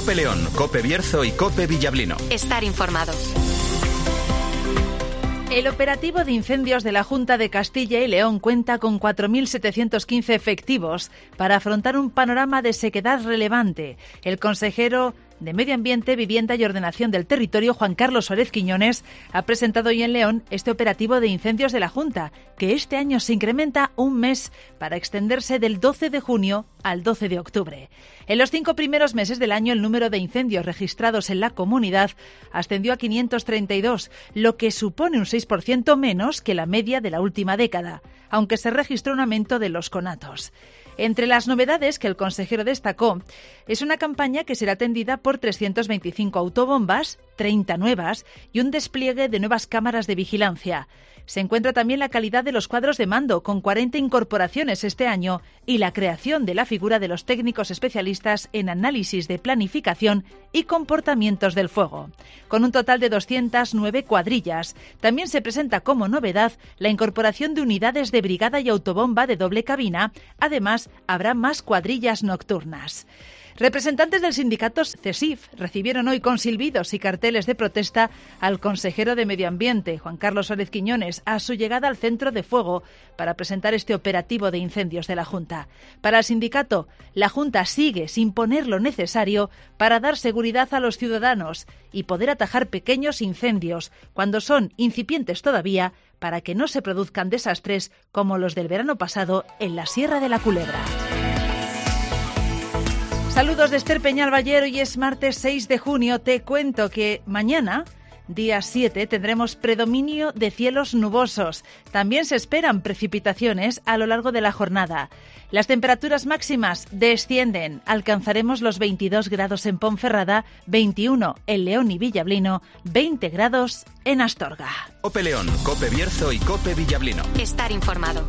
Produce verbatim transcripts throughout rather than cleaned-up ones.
COPE León, COPE Bierzo y COPE Villablino. Estar informado. El operativo de incendios de la Junta de Castilla y León cuenta con cuatro mil setecientos quince efectivos para afrontar un panorama de sequedad relevante. El consejero de Medio Ambiente, Vivienda y Ordenación del Territorio, Juan Carlos Suárez Quiñones, ha presentado hoy en León este operativo de incendios de la Junta, que este año se incrementa un mes para extenderse del doce de junio al doce de octubre. En los cinco primeros meses del año, el número de incendios registrados en la comunidad ascendió a quinientos treinta y dos, lo que supone un seis por ciento menos que la media de la última década, aunque se registró un aumento de los conatos. Entre las novedades que el consejero destacó es una campaña que será atendida por trescientas veinticinco autobombas, treinta nuevas y un despliegue de nuevas cámaras de vigilancia. Se encuentra también la calidad de los cuadros de mando, con cuarenta incorporaciones este año, y la creación de la figura de los técnicos especialistas en análisis de planificación y comportamientos del fuego. Con un total de doscientas nueve cuadrillas, también se presenta como novedad la incorporación de unidades de brigada y autobomba de doble cabina. Además, habrá más cuadrillas nocturnas. Representantes del sindicato CESIF recibieron hoy con silbidos y carteles de protesta al consejero de Medio Ambiente, Juan Carlos Suárez Quiñones, a su llegada al centro de fuego para presentar este operativo de incendios de la Junta. Para el sindicato, la Junta sigue sin poner lo necesario para dar seguridad a los ciudadanos y poder atajar pequeños incendios cuando son incipientes todavía, para que no se produzcan desastres como los del verano pasado en la Sierra de la Culebra. Saludos de Esther Peñalbayer, hoy es martes seis de junio. Te cuento que mañana, día siete, tendremos predominio de cielos nubosos. También se esperan precipitaciones a lo largo de la jornada. Las temperaturas máximas descienden. Alcanzaremos los veintidós grados en Ponferrada, veintiuno en León y Villablino, veinte grados en Astorga. COPE León, COPE Bierzo y COPE Villablino. Estar informado.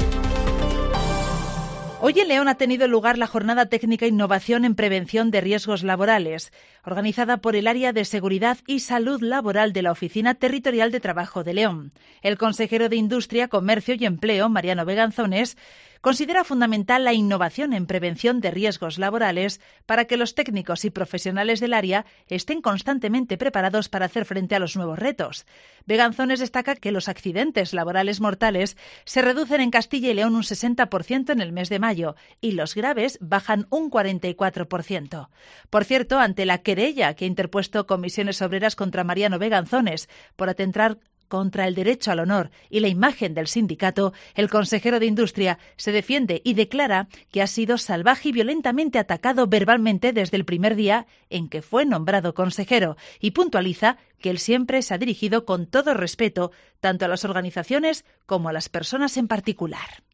Hoy en León ha tenido lugar la Jornada Técnica Innovación en Prevención de Riesgos Laborales, organizada por el Área de Seguridad y Salud Laboral de la Oficina Territorial de Trabajo de León. El consejero de Industria, Comercio y Empleo, Mariano Beganzones, considera fundamental la innovación en prevención de riesgos laborales para que los técnicos y profesionales del área estén constantemente preparados para hacer frente a los nuevos retos. Beganzones destaca que los accidentes laborales mortales se reducen en Castilla y León un sesenta por ciento en el mes de mayo y los graves bajan un cuarenta y cuatro por ciento. Por cierto, ante la querella que ha interpuesto Comisiones Obreras contra Mariano Beganzones por atentar contra el derecho al honor y la imagen del sindicato, el consejero de Industria se defiende y declara que ha sido salvaje y violentamente atacado verbalmente desde el primer día en que fue nombrado consejero, y puntualiza que él siempre se ha dirigido con todo respeto tanto a las organizaciones como a las personas en particular.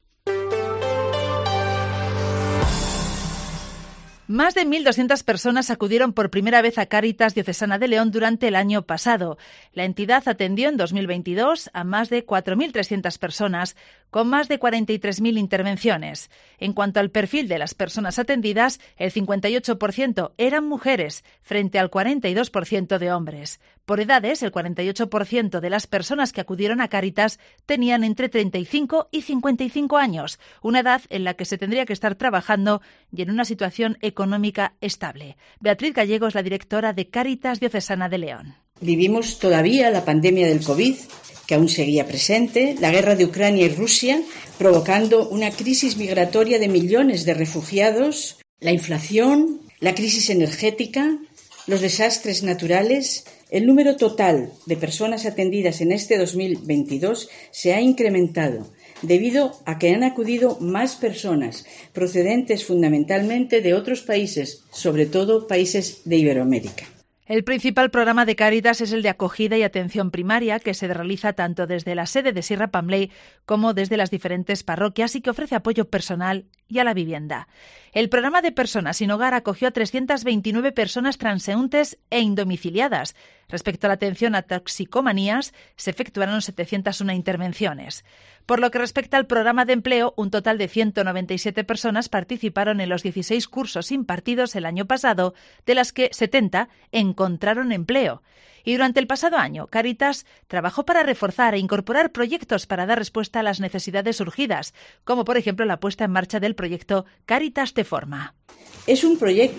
Más de mil doscientas personas acudieron por primera vez a Cáritas Diocesana de León durante el año pasado. La entidad atendió en dos mil veintidós a más de cuatro mil trescientas personas, con más de cuarenta y tres mil intervenciones. En cuanto al perfil de las personas atendidas, el cincuenta y ocho por ciento eran mujeres, frente al cuarenta y dos por ciento de hombres. Por edades, el cuarenta y ocho por ciento de las personas que acudieron a Cáritas tenían entre treinta y cinco y cincuenta y cinco años, una edad en la que se tendría que estar trabajando y en una situación económica estable. Beatriz Gallego es la directora de Cáritas Diocesana de León. Vivimos todavía la pandemia del COVID, que aún seguía presente, la guerra de Ucrania y Rusia, provocando una crisis migratoria de millones de refugiados, la inflación, la crisis energética, los desastres naturales. El número total de personas atendidas en este dos mil veintidós se ha incrementado debido a que han acudido más personas procedentes fundamentalmente de otros países, sobre todo países de Iberoamérica. El principal programa de Cáritas es el de acogida y atención primaria, que se realiza tanto desde la sede de Sierra Pambley como desde las diferentes parroquias y que ofrece apoyo personal y a la vivienda. El programa de personas sin hogar acogió a trescientas veintinueve personas transeúntes e indomiciliadas. Respecto a la atención a toxicomanías, se efectuaron setecientas una intervenciones. Por lo que respecta al programa de empleo, un total de ciento noventa y siete personas participaron en los dieciséis cursos impartidos el año pasado, de las que setenta encontraron empleo. Y durante el pasado año, Cáritas trabajó para reforzar e incorporar proyectos para dar respuesta a las necesidades surgidas, como por ejemplo la puesta en marcha del proyecto Cáritas Te Forma. Es un proyecto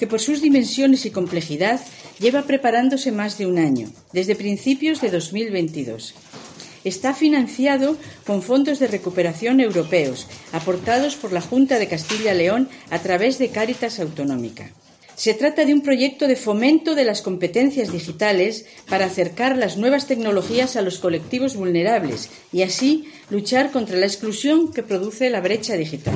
que por sus dimensiones y complejidad lleva preparándose más de un año, desde principios de dos mil veintidós. Está financiado con fondos de recuperación europeos, aportados por la Junta de Castilla y León a través de Cáritas Autonómica. Se trata de un proyecto de fomento de las competencias digitales para acercar las nuevas tecnologías a los colectivos vulnerables y así luchar contra la exclusión que produce la brecha digital.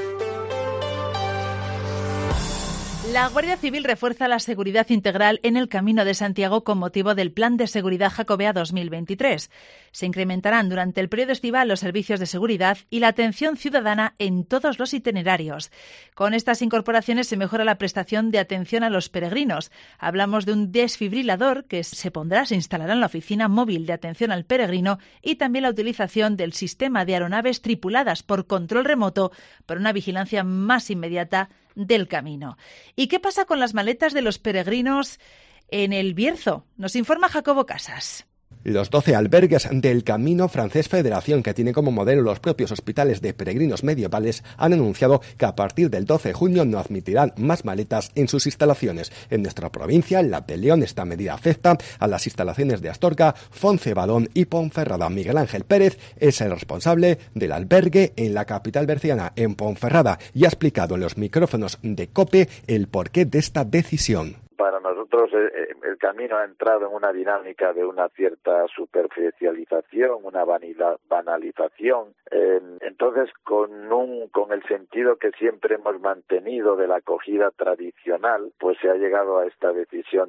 La Guardia Civil refuerza la seguridad integral en el Camino de Santiago con motivo del Plan de Seguridad Jacobea dos mil veintitrés. Se incrementarán durante el periodo estival los servicios de seguridad y la atención ciudadana en todos los itinerarios. Con estas incorporaciones se mejora la prestación de atención a los peregrinos. Hablamos de un desfibrilador que se pondrá, se instalará en la oficina móvil de atención al peregrino y también la utilización del sistema de aeronaves tripuladas por control remoto para una vigilancia más inmediata del camino. ¿Y qué pasa con las maletas de los peregrinos en el Bierzo? Nos informa Jacobo Casas. Los doce albergues del Camino Francés Federación, que tiene como modelo los propios hospitales de peregrinos medievales, han anunciado que a partir del doce de junio no admitirán más maletas en sus instalaciones. En nuestra provincia, la de León, esta medida afecta a las instalaciones de Astorga, Foncebadón y Ponferrada. Miguel Ángel Pérez es el responsable del albergue en la capital berciana, en Ponferrada, y ha explicado en los micrófonos de COPE el porqué de esta decisión. Para nosotros el camino ha entrado en una dinámica de una cierta superficialización, una banalización. Entonces, con un con el sentido que siempre hemos mantenido de la acogida tradicional, pues se ha llegado a esta decisión.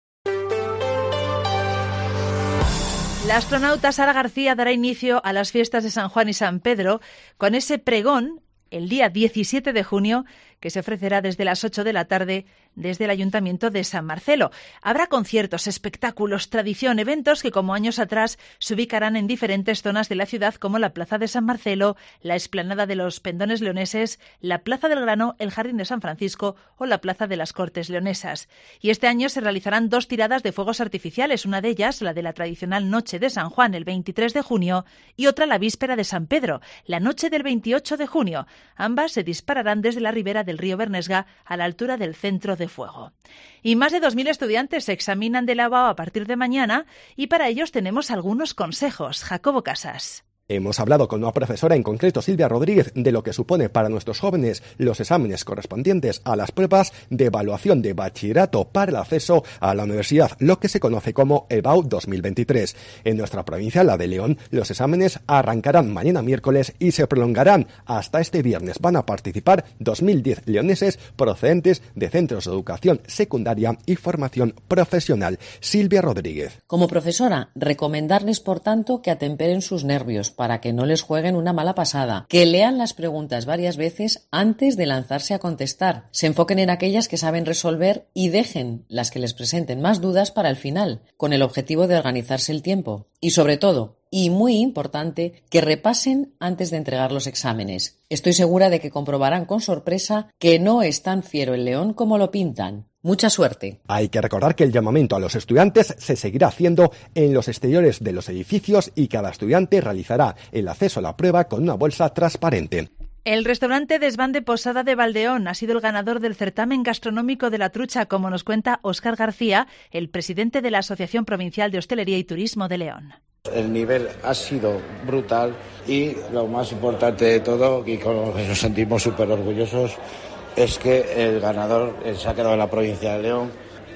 La astronauta Sara García dará inicio a las fiestas de San Juan y San Pedro con ese pregón el día diecisiete de junio, que se ofrecerá desde las ocho de la tarde desde el Ayuntamiento de San Marcelo. Habrá conciertos, espectáculos, tradición, eventos que como años atrás se ubicarán en diferentes zonas de la ciudad como la Plaza de San Marcelo, la Explanada de los Pendones Leoneses, la Plaza del Grano, el Jardín de San Francisco o la Plaza de las Cortes Leonesas. Y este año se realizarán dos tiradas de fuegos artificiales, una de ellas la de la tradicional Noche de San Juan el veintitrés de junio y otra la víspera de San Pedro, la noche del veintiocho de junio. Ambas se dispararán desde la ribera del río Bernesga a la altura del centro de fuego. Y más de dos mil estudiantes se examinan de la U A O a partir de mañana y para ellos tenemos algunos consejos. Jacobo Casas. Hemos hablado con una profesora, en concreto Silvia Rodríguez, de lo que supone para nuestros jóvenes los exámenes correspondientes a las pruebas de evaluación de bachillerato para el acceso a la universidad, lo que se conoce como E B A U dos mil veintitrés. En nuestra provincia, la de León, los exámenes arrancarán mañana miércoles y se prolongarán hasta este viernes. Van a participar dos mil diez leoneses procedentes de centros de educación secundaria y formación profesional. Silvia Rodríguez. Como profesora, recomendarles, por tanto, que atemperen sus nervios para que no les jueguen una mala pasada, que lean las preguntas varias veces antes de lanzarse a contestar, se enfoquen en aquellas que saben resolver y dejen las que les presenten más dudas para el final, con el objetivo de organizarse el tiempo. Y sobre todo, y muy importante, que repasen antes de entregar los exámenes. Estoy segura de que comprobarán con sorpresa que no es tan fiero el león como lo pintan. Mucha suerte. Hay que recordar que el llamamiento a los estudiantes se seguirá haciendo en los exteriores de los edificios y cada estudiante realizará el acceso a la prueba con una bolsa transparente. El restaurante Desván de Posada de Valdeón ha sido el ganador del certamen gastronómico de la trucha, como nos cuenta Óscar García, el presidente de la Asociación Provincial de Hostelería y Turismo de León. El nivel ha sido brutal y lo más importante de todo, y con lo que nos sentimos súper orgullosos, es que el ganador se ha quedado en la provincia de León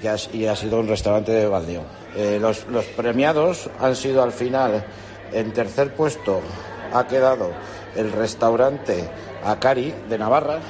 y ha sido un restaurante de Valdeón. Eh, los, los premiados han sido al final, en tercer puesto ha quedado el restaurante Acari de Navarra,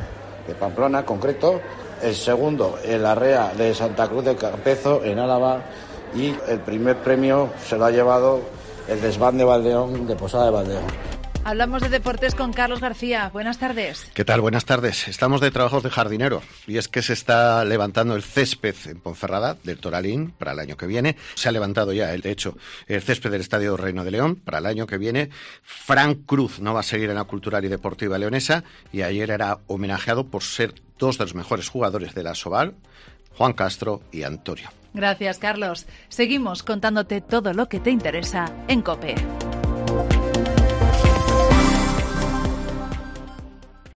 de Pamplona en concreto, el segundo el Arrea de Santa Cruz de Campezo en Álava y el primer premio se lo ha llevado el Desván de Valdeón, de Posada de Valdeón. Hablamos de deportes con Carlos García. Buenas tardes. ¿Qué tal? Buenas tardes. Estamos de trabajos de jardinero y es que se está levantando el césped en Ponferrada del Toralín para el año que viene. Se ha levantado ya, de hecho, el césped del Estadio Reino de León para el año que viene. Fran Cruz no va a seguir en la Cultural y Deportiva Leonesa y ayer era homenajeado por ser dos de los mejores jugadores de la Asobal, Juan Castro y Antonio. Gracias, Carlos. Seguimos contándote todo lo que te interesa en COPE.